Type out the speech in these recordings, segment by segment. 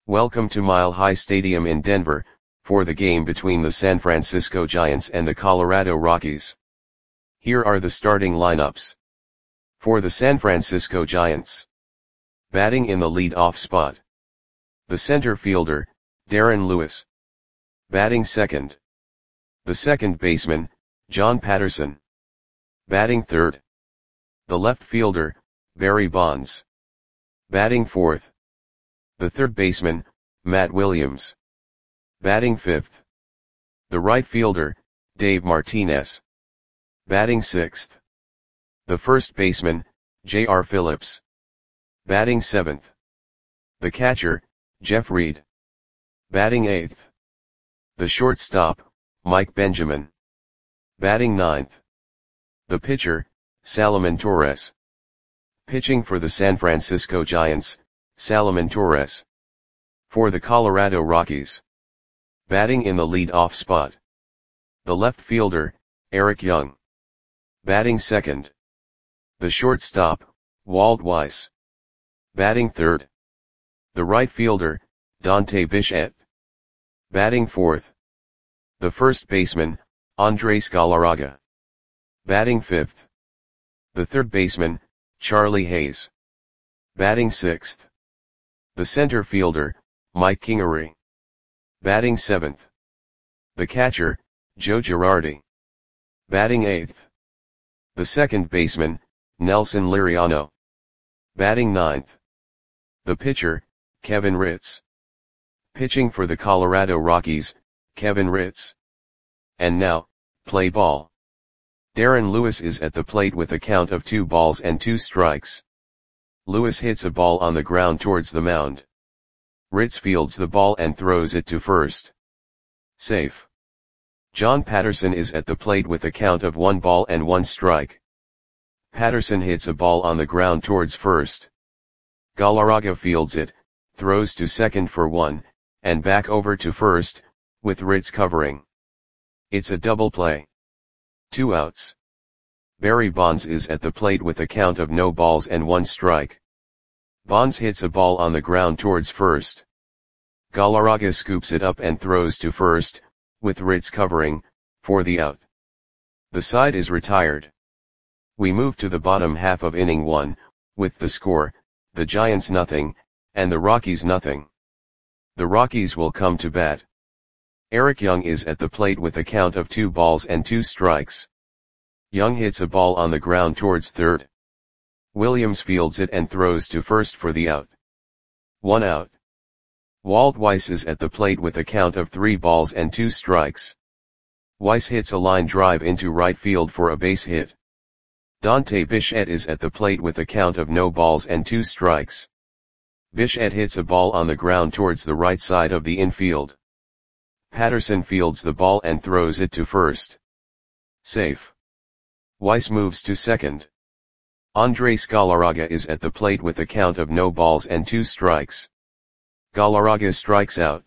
Welcome to Mile High Stadium in Denver, for the game between the San Francisco Giants and the Colorado Rockies. Here are the starting lineups. For the San Francisco Giants. Batting in the lead-off spot. The center fielder, Darren Lewis. Batting second. The second baseman, John Patterson. Batting third. The left fielder, Barry Bonds. Batting fourth. The third baseman, Matt Williams. Batting fifth. The right fielder, Dave Martinez. Batting sixth. The first baseman, J.R. Phillips. Batting seventh. The catcher, Jeff Reed. Batting eighth. The shortstop, Mike Benjamin. Batting ninth. The pitcher, Salomon Torres. Pitching for the San Francisco Giants, Salomon Torres. For the Colorado Rockies. Batting in the lead-off spot. The left fielder, Eric Young. Batting second. The shortstop, Walt Weiss. Batting third. The right fielder, Dante Bichette. Batting fourth. The first baseman, Andres Galarraga. Batting fifth. The third baseman, Charlie Hayes. Batting sixth. The center fielder, Mike Kingery. Batting seventh. The catcher, Joe Girardi. Batting eighth. The second baseman, Nelson Liriano. Batting ninth. The pitcher, Kevin Ritz. Pitching for the Colorado Rockies, Kevin Ritz. And now, play ball. Darren Lewis is at the plate with a count of 2 balls and 2 strikes. Lewis hits a ball on the ground towards the mound. Ritz fields the ball and throws it to first. Safe. John Patterson is at the plate with a count of 1 ball and 1 strike. Patterson hits a ball on the ground towards first. Galarraga fields it, throws to second for 1, and back over to first, with Ritz covering. It's a double play. 2 outs. Barry Bonds is at the plate with a count of no balls and 1 strike. Bonds hits a ball on the ground towards first. Galarraga scoops it up and throws to first, with Ritz covering, for the out. The side is retired. We move to the bottom half of inning 1, with the score, the Giants nothing, and the Rockies nothing. The Rockies will come to bat. Eric Young is at the plate with a count of 2 balls and 2 strikes. Young hits a ball on the ground towards third. Williams fields it and throws to first for the out. 1 out. Walt Weiss is at the plate with a count of 3 balls and 2 strikes. Weiss hits a line drive into right field for a base hit. Dante Bichette is at the plate with a count of no balls and 2 strikes. Bichette hits a ball on the ground towards the right side of the infield. Patterson fields the ball and throws it to first. Safe. Weiss moves to second. Andres Galarraga is at the plate with a count of no balls and 2 strikes. Galarraga strikes out.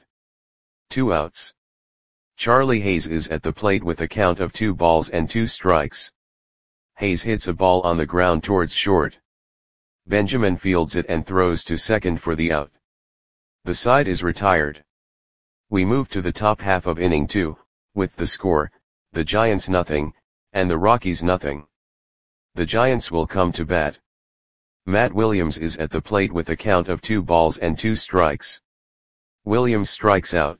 2 outs. Charlie Hayes is at the plate with a count of 2 balls and 2 strikes. Hayes hits a ball on the ground towards short. Benjamin fields it and throws to second for the out. The side is retired. We move to the top half of inning 2, with the score, the Giants nothing, and the Rockies nothing. The Giants will come to bat. Matt Williams is at the plate with a count of 2 balls and 2 strikes. Williams strikes out.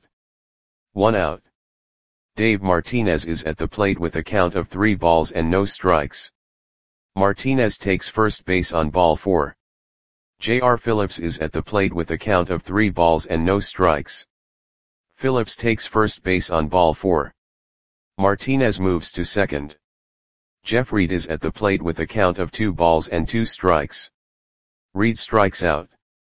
1 out. Dave Martinez is at the plate with a count of 3 balls and no strikes. Martinez takes first base on ball 4. J.R. Phillips is at the plate with a count of 3 balls and no strikes. Phillips takes first base on ball 4. Martinez moves to second. Jeff Reed is at the plate with a count of 2 balls and 2 strikes. Reed strikes out.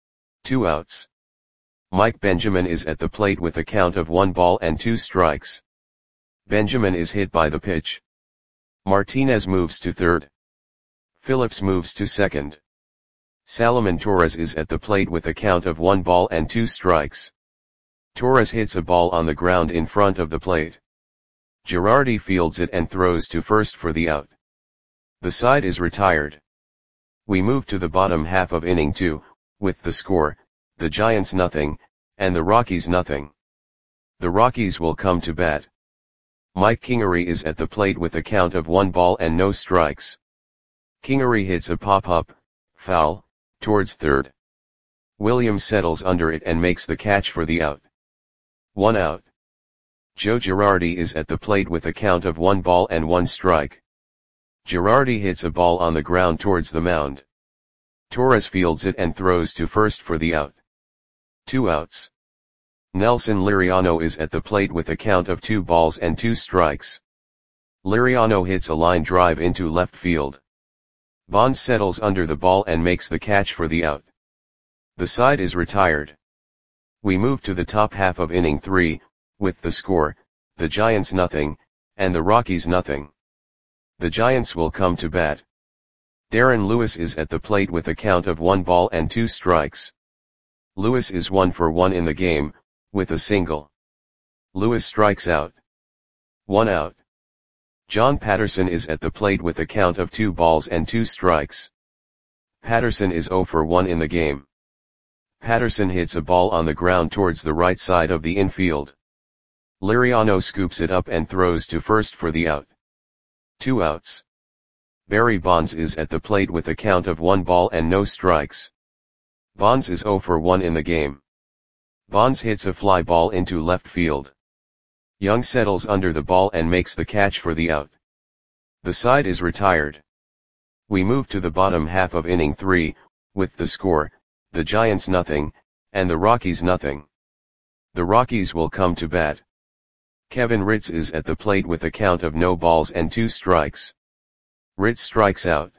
2 outs. Mike Benjamin is at the plate with a count of 1 ball and 2 strikes. Benjamin is hit by the pitch. Martinez moves to third. Phillips moves to second. Salomon Torres is at the plate with a count of 1 ball and 2 strikes. Torres hits a ball on the ground in front of the plate. Girardi fields it and throws to first for the out. The side is retired. We move to the bottom half of inning 2, with the score, the Giants nothing, and the Rockies nothing. The Rockies will come to bat. Mike Kingery is at the plate with a count of 1 ball and no strikes. Kingery hits a pop-up, foul, towards third. Williams settles under it and makes the catch for the out. 1 out. Joe Girardi is at the plate with a count of 1 ball and 1 strike. Girardi hits a ball on the ground towards the mound. Torres fields it and throws to first for the out. 2 outs. Nelson Liriano is at the plate with a count of 2 balls and 2 strikes. Liriano hits a line drive into left field. Bonds settles under the ball and makes the catch for the out. The side is retired. We move to the top half of inning 3, with the score, the Giants nothing, and the Rockies nothing. The Giants will come to bat. Darren Lewis is at the plate with a count of 1 ball and 2 strikes. Lewis is 1 for 1 in the game, with a single. Lewis strikes out. 1 out. John Patterson is at the plate with a count of 2 balls and 2 strikes. Patterson is 0 for 1 in the game. Patterson hits a ball on the ground towards the right side of the infield. Liriano scoops it up and throws to first for the out. 2 outs. Barry Bonds is at the plate with a count of 1 ball and no strikes. Bonds is 0 for 1 in the game. Bonds hits a fly ball into left field. Young settles under the ball and makes the catch for the out. The side is retired. We move to the bottom half of inning 3, with the score, the Giants nothing, and the Rockies nothing. The Rockies will come to bat. Kevin Ritz is at the plate with a count of no balls and 2 strikes. Ritz strikes out.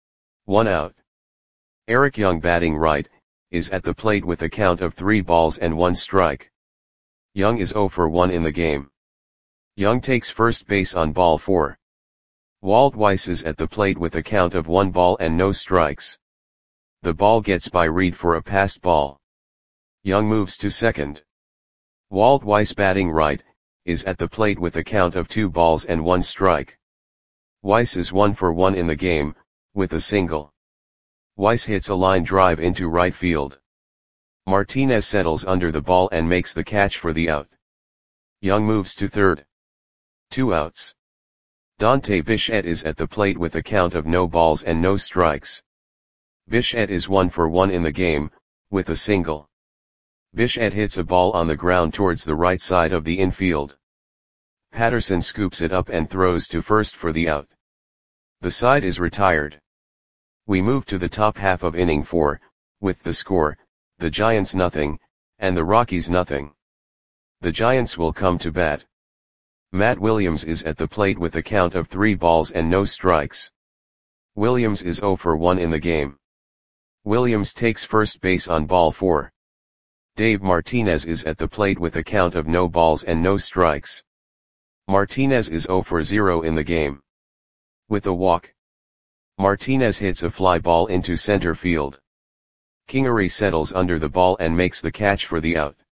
1 out. Eric Young batting right, is at the plate with a count of 3 balls and 1 strike. Young is 0 for 1 in the game. Young takes first base on ball 4. Walt Weiss is at the plate with a count of 1 ball and no strikes. The ball gets by Reed for a passed ball. Young moves to second. Walt Weiss batting right, is at the plate with a count of 2 balls and 1 strike. Weiss is 1 for 1 in the game, with a single. Weiss hits a line drive into right field. Martinez settles under the ball and makes the catch for the out. Young moves to third. 2 outs. Dante Bichette is at the plate with a count of no balls and no strikes. Bichette is 1 for 1 in the game, with a single. Bichette hits a ball on the ground towards the right side of the infield. Patterson scoops it up and throws to first for the out. The side is retired. We move to the top half of inning 4, with the score, the Giants nothing, and the Rockies nothing. The Giants will come to bat. Matt Williams is at the plate with a count of 3 balls and no strikes. Williams is 0 for 1 in the game. Williams takes first base on ball 4. Dave Martinez is at the plate with a count of no balls and no strikes. Martinez is 0 for 0 in the game. With a walk. Martinez hits a fly ball into center field. Kingery settles under the ball and makes the catch for the out.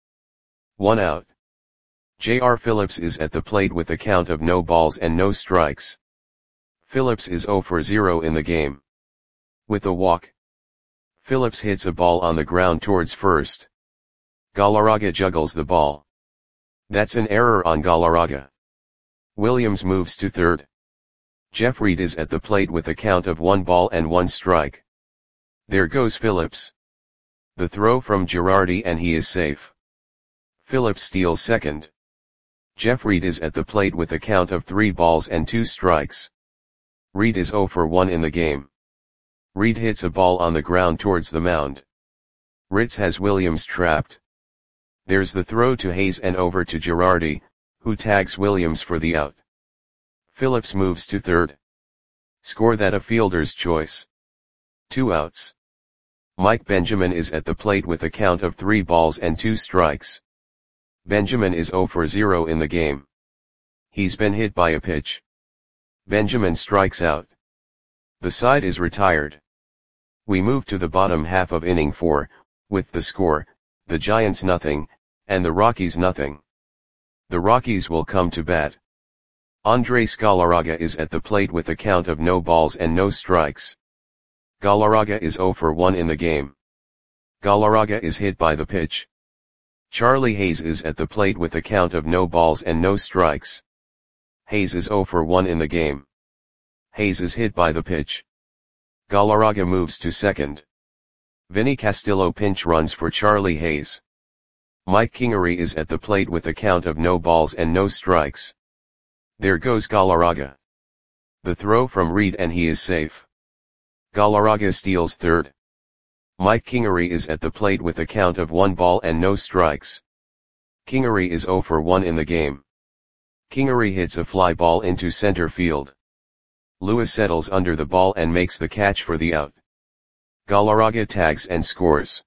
1 out. J.R. Phillips is at the plate with a count of no balls and no strikes. Phillips is 0 for 0 in the game. With a walk. Phillips hits a ball on the ground towards first. Galarraga juggles the ball. That's an error on Galarraga. Williams moves to third. Jeff Reed is at the plate with a count of 1 ball and 1 strike. There goes Phillips. The throw from Girardi and he is safe. Phillips steals second. Jeff Reed is at the plate with a count of 3 balls and 2 strikes. Reed is 0 for 1 in the game. Reed hits a ball on the ground towards the mound. Ritz has Williams trapped. There's the throw to Hayes and over to Girardi, who tags Williams for the out. Phillips moves to third. Score that a fielder's choice. 2 outs. Mike Benjamin is at the plate with a count of 3 balls and 2 strikes. Benjamin is 0 for 0 in the game. He's been hit by a pitch. Benjamin strikes out. The side is retired. We move to the bottom half of inning 4, with the score, the Giants nothing, and the Rockies nothing. The Rockies will come to bat. Andres Galarraga is at the plate with a count of no balls and no strikes. Galarraga is 0 for 1 in the game. Galarraga is hit by the pitch. Charlie Hayes is at the plate with a count of no balls and no strikes. Hayes is 0 for 1 in the game. Hayes is hit by the pitch. Galarraga moves to second. Vinny Castillo pinch runs for Charlie Hayes. Mike Kingery is at the plate with a count of no balls and no strikes. There goes Galarraga. The throw from Reed and he is safe. Galarraga steals third. Mike Kingery is at the plate with a count of 1 ball and no strikes. Kingery is 0 for 1 in the game. Kingery hits a fly ball into center field. Lewis settles under the ball and makes the catch for the out. Galarraga tags and scores.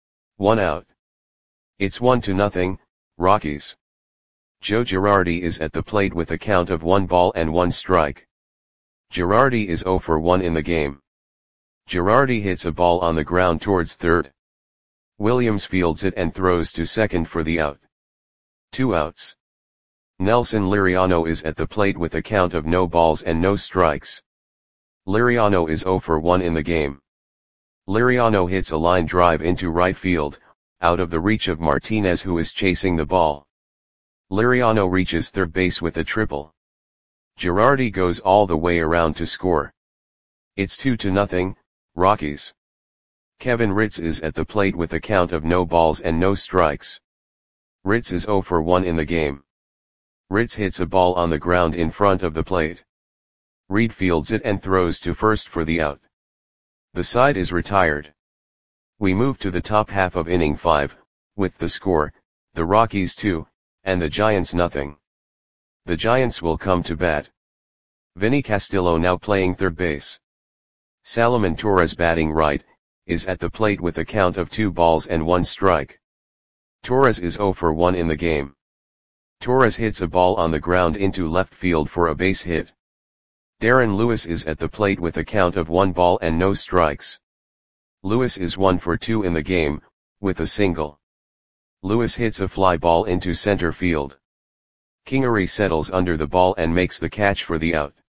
1 out. It's 1-0, Rockies. Joe Girardi is at the plate with a count of 1 ball and 1 strike. Girardi is 0 for 1 in the game. Girardi hits a ball on the ground towards third. Williams fields it and throws to second for the out. 2 outs. Nelson Liriano is at the plate with a count of no balls and no strikes. Liriano is 0 for 1 in the game. Liriano hits a line drive into right field, out of the reach of Martinez who is chasing the ball. Liriano reaches third base with a triple. Girardi goes all the way around to score. It's 2-0, Rockies. Kevin Ritz is at the plate with a count of no balls and no strikes. Ritz is 0 for 1 in the game. Ritz hits a ball on the ground in front of the plate. Reed fields it and throws to first for the out. The side is retired. We move to the top half of inning 5, with the score, the Rockies 2, and the Giants nothing. The Giants will come to bat. Vinny Castillo now playing third base. Salomon Torres batting right, is at the plate with a count of 2 balls and 1 strike. Torres is 0 for 1 in the game. Torres hits a ball on the ground into left field for a base hit. Darren Lewis is at the plate with a count of 1 ball and no strikes. Lewis is 1 for 2 in the game, with a single. Lewis hits a fly ball into center field. Kingery settles under the ball and makes the catch for the out.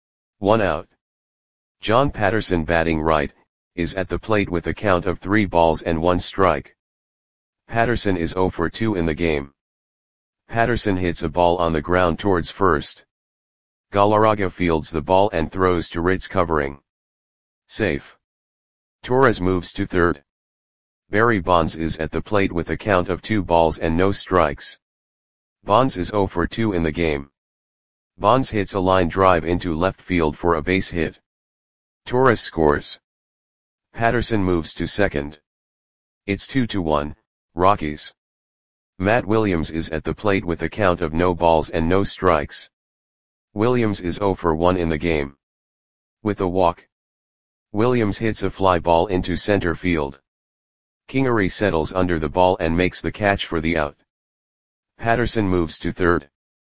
1 out. John Patterson batting right, is at the plate with a count of 3 balls and 1 strike. Patterson is 0 for 2 in the game. Patterson hits a ball on the ground towards first. Galarraga fields the ball and throws to Ritz covering. Safe. Torres moves to third. Barry Bonds is at the plate with a count of 2 balls and no strikes. Bonds is 0 for 2 in the game. Bonds hits a line drive into left field for a base hit. Torres scores. Patterson moves to second. It's 2-1, Rockies. Matt Williams is at the plate with a count of no balls and no strikes. Williams is 0 for 1 in the game. With a walk. Williams hits a fly ball into center field. Kingery settles under the ball and makes the catch for the out. Patterson moves to third.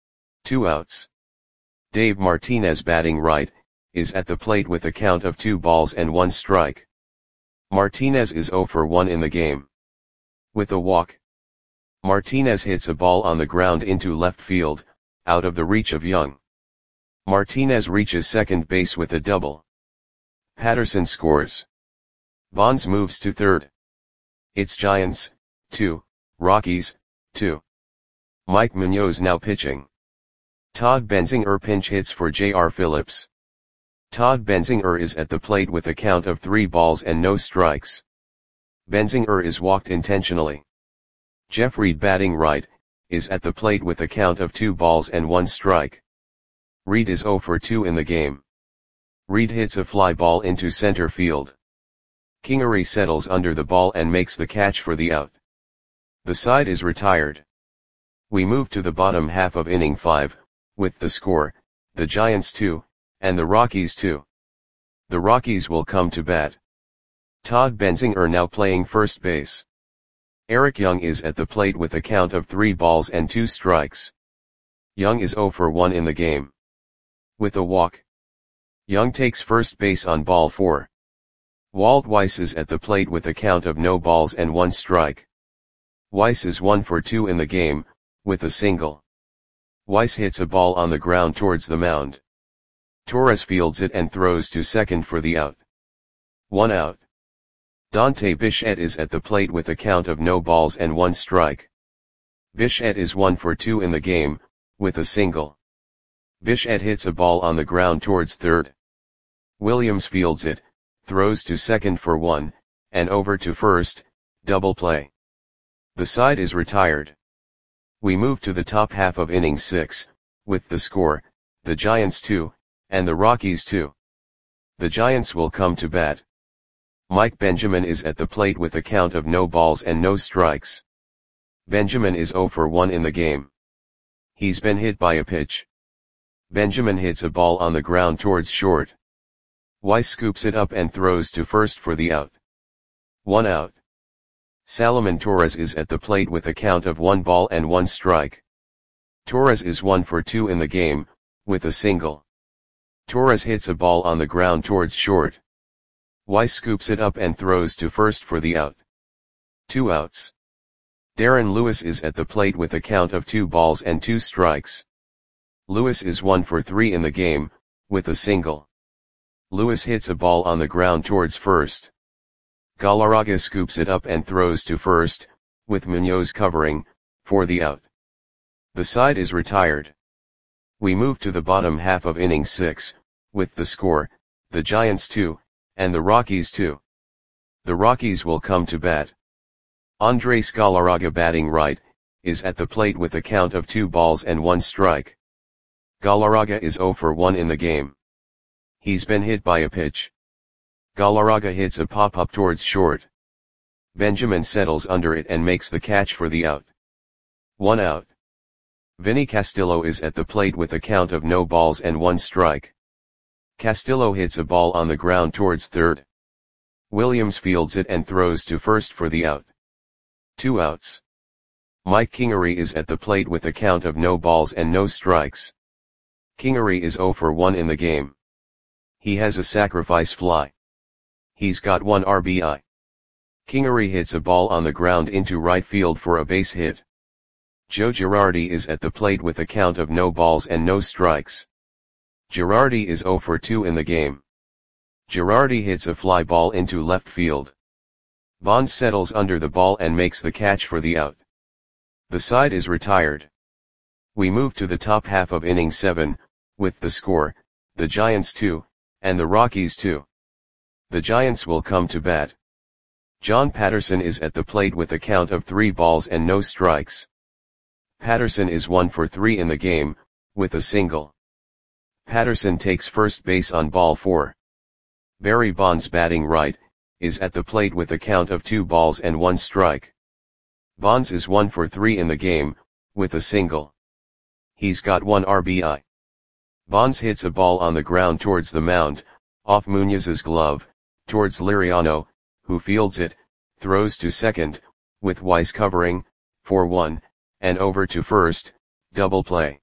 2 outs. Dave Martinez batting right, is at the plate with a count of 2 balls and 1 strike. Martinez is 0 for 1 in the game. With a walk. Martinez hits a ball on the ground into left field, out of the reach of Young. Martinez reaches second base with a double. Patterson scores. Bonds moves to third. It's Giants, 2, Rockies, 2. Mike Munoz now pitching. Todd Benzinger pinch hits for J.R. Phillips. Todd Benzinger is at the plate with a count of 3 balls and no strikes. Benzinger is walked intentionally. Jeff Reed batting right, is at the plate with a count of 2 balls and 1 strike. Reed is 0 for 2 in the game. Reed hits a fly ball into center field. Kingery settles under the ball and makes the catch for the out. The side is retired. We move to the bottom half of inning 5, with the score, the Giants 2, and the Rockies 2. The Rockies will come to bat. Todd Benzinger now playing first base. Eric Young is at the plate with a count of 3 balls and 2 strikes. Young is 0 for 1 in the game. With a walk. Young takes first base on ball 4. Walt Weiss is at the plate with a count of no balls and 1 strike. Weiss is 1 for 2 in the game, with a single. Weiss hits a ball on the ground towards the mound. Torres fields it and throws to second for the out. 1 out. Dante Bichette is at the plate with a count of no balls and 1 strike. Bichette is 1 for 2 in the game, with a single. Bichette hits a ball on the ground towards third. Williams fields it, throws to second for 1, and over to first, double play. The side is retired. We move to the top half of inning 6, with the score, the Giants 2, and the Rockies 2. The Giants will come to bat. Mike Benjamin is at the plate with a count of no balls and no strikes. Benjamin is 0 for 1 in the game. He's been hit by a pitch. Benjamin hits a ball on the ground towards short. Weiss scoops it up and throws to first for the out. 1 out. Salomon Torres is at the plate with a count of 1 ball and 1 strike. Torres is 1 for 2 in the game, with a single. Torres hits a ball on the ground towards short. Weiss scoops it up and throws to first for the out. 2 outs. Darren Lewis is at the plate with a count of 2 balls and 2 strikes. Lewis is 1 for 3 in the game, with a single. Lewis hits a ball on the ground towards first. Galarraga scoops it up and throws to first, with Munoz covering, for the out. The side is retired. We move to the bottom half of inning 6, with the score, the Giants 2, and the Rockies 2. The Rockies will come to bat. Andres Galarraga, batting right, is at the plate with a count of 2 balls and 1 strike. Galarraga is 0 for 1 in the game. He's been hit by a pitch. Galarraga hits a pop-up towards short. Benjamin settles under it and makes the catch for the out. 1 out. Vinny Castillo is at the plate with a count of no balls and 1 strike. Castillo hits a ball on the ground towards third. Williams fields it and throws to first for the out. 2 outs. Mike Kingery is at the plate with a count of no balls and no strikes. Kingery is 0 for 1 in the game. He has a sacrifice fly. He's got 1 RBI. Kingery hits a ball on the ground into right field for a base hit. Joe Girardi is at the plate with a count of no balls and no strikes. Girardi is 0 for 2 in the game. Girardi hits a fly ball into left field. Bonds settles under the ball and makes the catch for the out. The side is retired. We move to the top half of inning 7, with the score, the Giants 2, and the Rockies 2. The Giants will come to bat. John Patterson is at the plate with a count of 3 balls and no strikes. Patterson is 1 for 3 in the game, with a single. Patterson takes first base on ball 4. Barry Bonds, batting right, is at the plate with a count of 2 balls and 1 strike. Bonds is 1 for 3 in the game, with a single. He's got 1 RBI. Bonds hits a ball on the ground towards the mound, off Munoz's glove, towards Liriano, who fields it, throws to second, with Weiss covering, for 1, and over to first, double play.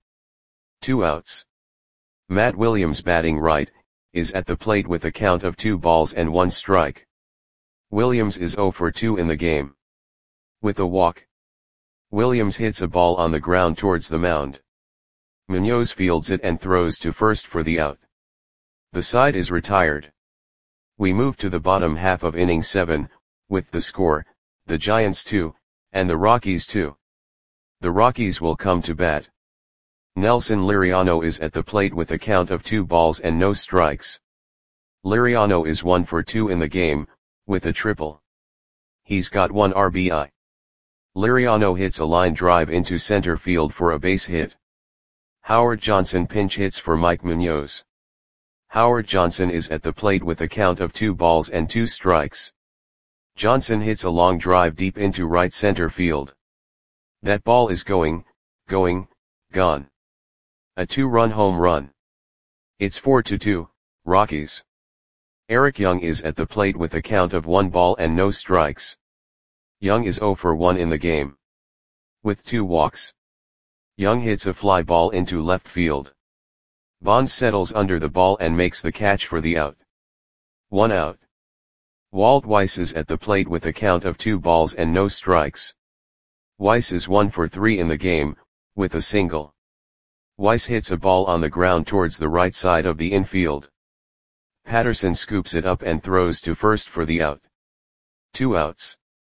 2 outs. Matt Williams, batting right, is at the plate with a count of 2 balls and 1 strike. Williams is 0 for 2 in the game. With a walk. Williams hits a ball on the ground towards the mound. Munoz fields it and throws to first for the out. The side is retired. We move to the bottom half of inning 7, with the score, the Giants 2, and the Rockies 2. The Rockies will come to bat. Nelson Liriano is at the plate with a count of 2 balls and no strikes. Liriano is 1 for 2 in the game, with a triple. He's got 1 RBI. Liriano hits a line drive into center field for a base hit. Howard Johnson pinch hits for Mike Munoz. Howard Johnson is at the plate with a count of 2 balls and 2 strikes. Johnson hits a long drive deep into right center field. That ball is gone. A 2-run home run. It's 4-2, Rockies. Eric Young is at the plate with a count of 1 ball and no strikes. Young is 0 for 1 in the game. With 2 walks. Young hits a fly ball into left field. Bonds settles under the ball and makes the catch for the out. 1 out. Walt Weiss is at the plate with a count of 2 balls and no strikes. Weiss is 1 for 3 in the game, with a single. Weiss hits a ball on the ground towards the right side of the infield. Patterson scoops it up and throws to first for the out. 2 outs.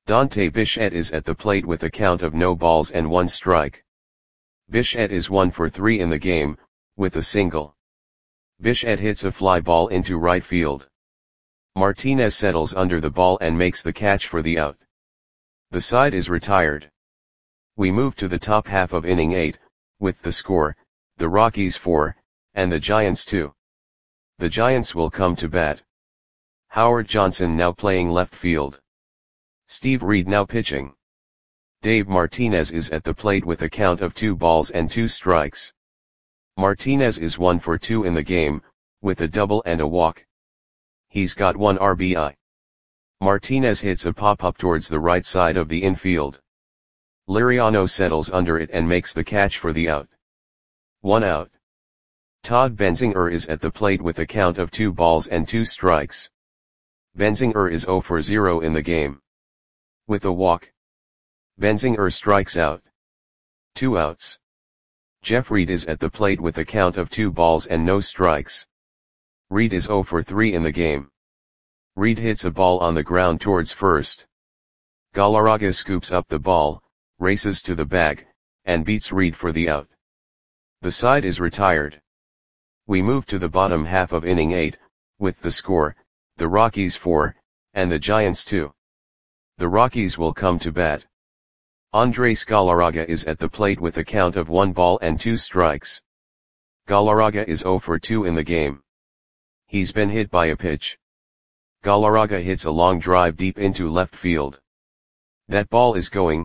Dante Bichette is at the plate with a count of no balls and one strike. Bichette is 1 for 3 in the game, with a single. Bichette hits a fly ball into right field. Martinez settles under the ball and makes the catch for the out. The side is retired. We move to the top half of inning 8, with the score, the Rockies 4, and the Giants 2. The Giants will come to bat. Howard Johnson now playing left field. Steve Reed now pitching. Dave Martinez is at the plate with a count of 2 balls and 2 strikes. Martinez is 1 for 2 in the game, with a double and a walk. He's got 1 RBI. Martinez hits a pop-up towards the right side of the infield. Liriano settles under it and makes the catch for the out. 1 out. Todd Benzinger is at the plate with a count of 2 balls and 2 strikes. Benzinger is 0 for 0 in the game. With a walk, Benzinger strikes out. 2 outs. Jeff Reed is at the plate with a count of 2 balls and no strikes. Reed is 0 for 3 in the game. Reed hits a ball on the ground towards first. Galarraga scoops up the ball, races to the bag, and beats Reed for the out. The side is retired. We move to the bottom half of inning 8, with the score, the Rockies 4, and the Giants 2. The Rockies will come to bat. Andres Galarraga is at the plate with a count of 1 ball and 2 strikes. Galarraga is 0 for 2 in the game. He's been hit by a pitch. Galarraga hits a long drive deep into left field. That ball is going,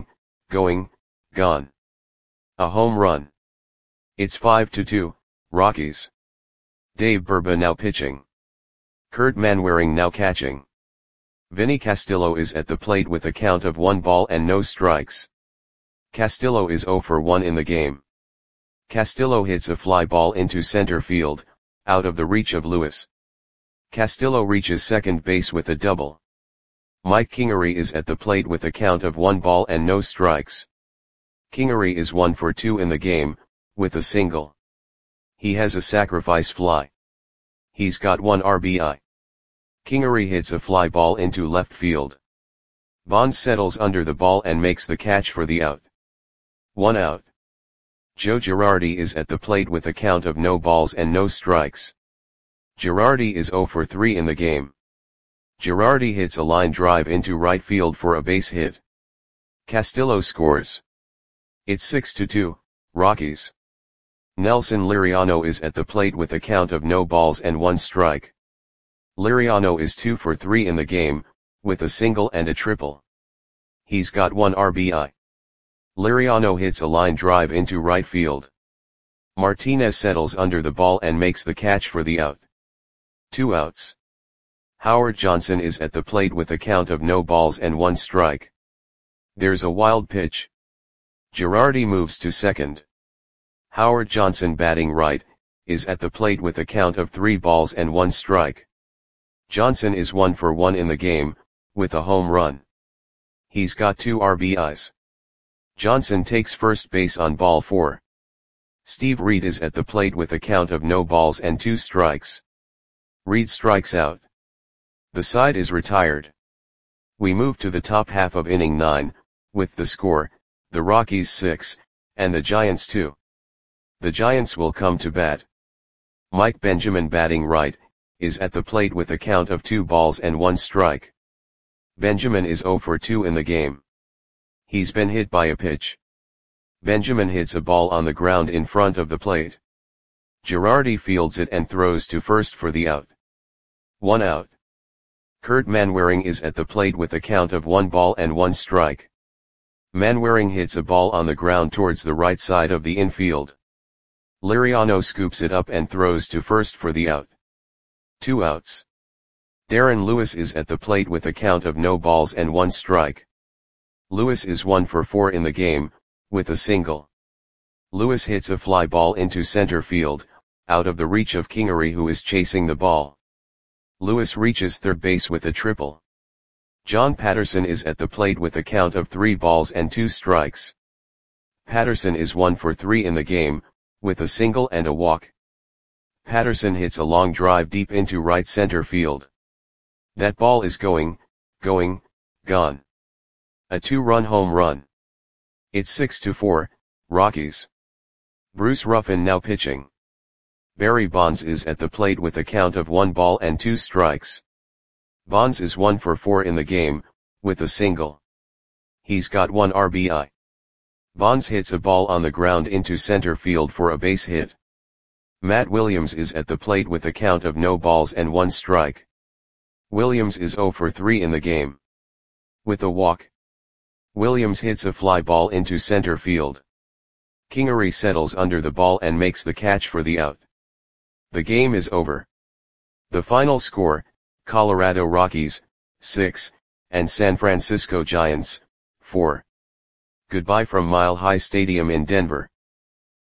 gone. A home run. It's 5-2, Rockies. Dave Burba now pitching. Kurt Manwaring now catching. Vinny Castillo is at the plate with a count of 1 ball and no strikes. Castillo is 0 for 1 in the game. Castillo hits a fly ball into center field, out of the reach of Lewis. Castillo reaches second base with a double. Mike Kingery is at the plate with a count of 1 ball and no strikes. Kingery is 1 for 2 in the game, with a single. He has a sacrifice fly. He's got 1 RBI. Kingery hits a fly ball into left field. Bonds settles under the ball and makes the catch for the out. 1 out. Joe Girardi is at the plate with a count of no balls and no strikes. Girardi is 0 for 3 in the game. Girardi hits a line drive into right field for a base hit. Castillo scores. It's 6-2, Rockies. Nelson Liriano is at the plate with a count of no balls and 1 strike. Liriano is 2 for 3 in the game, with a single and a triple. He's got 1 RBI. Liriano hits a line drive into right field. Martinez settles under the ball and makes the catch for the out. 2 outs. Howard Johnson is at the plate with a count of no balls and 1 strike. There's a wild pitch. Girardi moves to second. Howard Johnson, batting right, is at the plate with a count of 3 balls and 1 strike. Johnson is 1 for 1 in the game, with a home run. He's got 2 RBIs. Johnson takes first base on ball 4. Steve Reed is at the plate with a count of no balls and 2 strikes. Reed strikes out. The side is retired. We move to the top half of inning 9, with the score, the Rockies 6, and the Giants 2. The Giants will come to bat. Mike Benjamin, batting right, is at the plate with a count of 2 balls and 1 strike. Benjamin is 0 for 2 in the game. He's been hit by a pitch. Benjamin hits a ball on the ground in front of the plate. Girardi fields it and throws to first for the out. 1 out. Kurt Manwaring is at the plate with a count of 1 ball and 1 strike. Manwaring hits a ball on the ground towards the right side of the infield. Liriano scoops it up and throws to first for the out. 2 outs. Darren Lewis is at the plate with a count of no balls and 1 strike. Lewis is 1 for 4 in the game, with a single. Lewis hits a fly ball into center field, out of the reach of Kingery, who is chasing the ball. Lewis reaches third base with a triple. John Patterson is at the plate with a count of 3 balls and 2 strikes. Patterson is 1 for 3 in the game, with a single and a walk. Patterson hits a long drive deep into right center field. That ball is going, gone. A 2-run home run. It's 6-4, Rockies. Bruce Ruffin now pitching. Barry Bonds is at the plate with a count of 1 ball and 2 strikes. Bonds is 1 for 4 in the game, with a single. He's got 1 RBI. Bonds hits a ball on the ground into center field for a base hit. Matt Williams is at the plate with a count of no balls and 1 strike. Williams is 0 for 3 in the game. With a walk. Williams hits a fly ball into center field. Kingery settles under the ball and makes the catch for the out. The game is over. The final score, Colorado Rockies, 6, and San Francisco Giants, 4. Goodbye from Mile High Stadium in Denver.